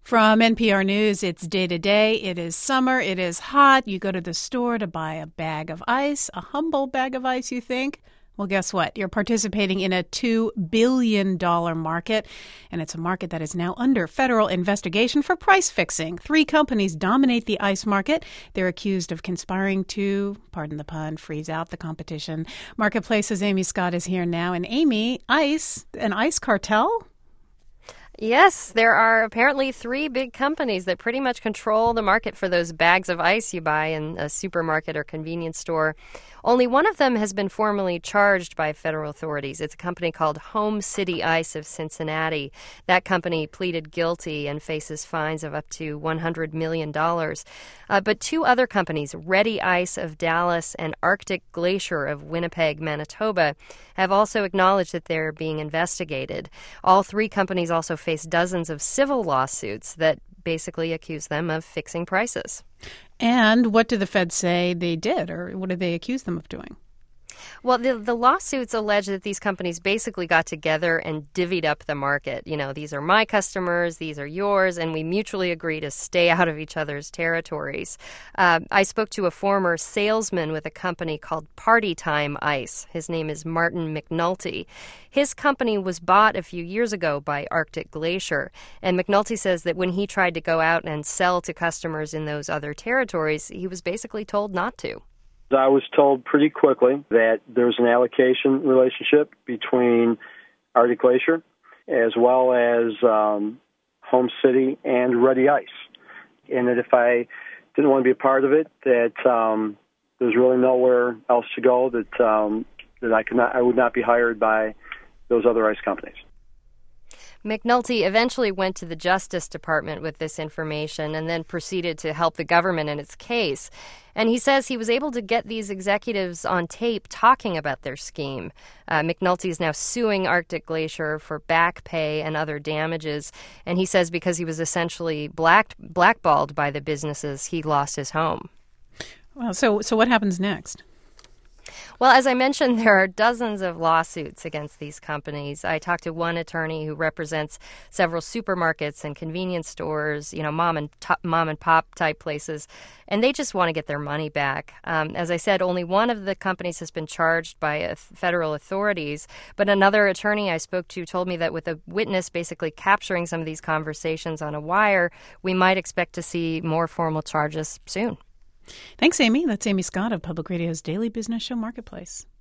From NPR News, it's day to day. It is summer. It is hot. You go to the store to buy a bag of ice, a humble bag of ice, you think? Well, guess what? You're participating in a $2 billion market, and it's a market that is now under federal investigation for price fixing. 3 companies dominate the ice market. They're accused of conspiring to, pardon the pun, freeze out the competition. Marketplace's Amy Scott is here now. And Amy, an ice cartel? Yes, there are apparently 3 big companies that pretty much control the market for those bags of ice you buy in a supermarket or convenience store. Only one of them has been formally charged by federal authorities. It's a company called Home City Ice of Cincinnati. That company pleaded guilty and faces fines of up to $100 million. But 2 other companies, Ready Ice of Dallas and Arctic Glacier of Winnipeg, Manitoba, have also acknowledged that they're being investigated. All 3 companies also face dozens of civil lawsuits that basically accuse them of fixing prices. And what do the feds say they did, or what do they accuse them of doing? Well, the lawsuits allege that these companies basically got together and divvied up the market. You know, these are my customers, these are yours, and we mutually agree to stay out of each other's territories. I spoke to a former salesman with a company called Party Time Ice. His name is Martin McNulty. His company was bought a few years ago by Arctic Glacier, and McNulty says that when he tried to go out and sell to customers in those other territories, he was basically told not to. I was told pretty quickly that there's an allocation relationship between Arctic Glacier as well as Home City and Ready Ice, and that if I didn't want to be a part of it, that there's really nowhere else to go, that I would not be hired by those other ice companies. McNulty eventually went to the Justice Department with this information and then proceeded to help the government in its case. And he says he was able to get these executives on tape talking about their scheme. McNulty is now suing Arctic Glacier for back pay and other damages. And he says because he was essentially blackballed by the businesses, he lost his home. Well, so what happens next? Well, as I mentioned, there are dozens of lawsuits against these companies. I talked to one attorney who represents several supermarkets and convenience stores, you know, mom and pop type places, and they just want to get their money back. As I said, only one of the companies has been charged by federal authorities, but another attorney I spoke to told me that with a witness basically capturing some of these conversations on a wire, we might expect to see more formal charges soon. Thanks, Amy. That's Amy Scott of Public Radio's daily business show Marketplace.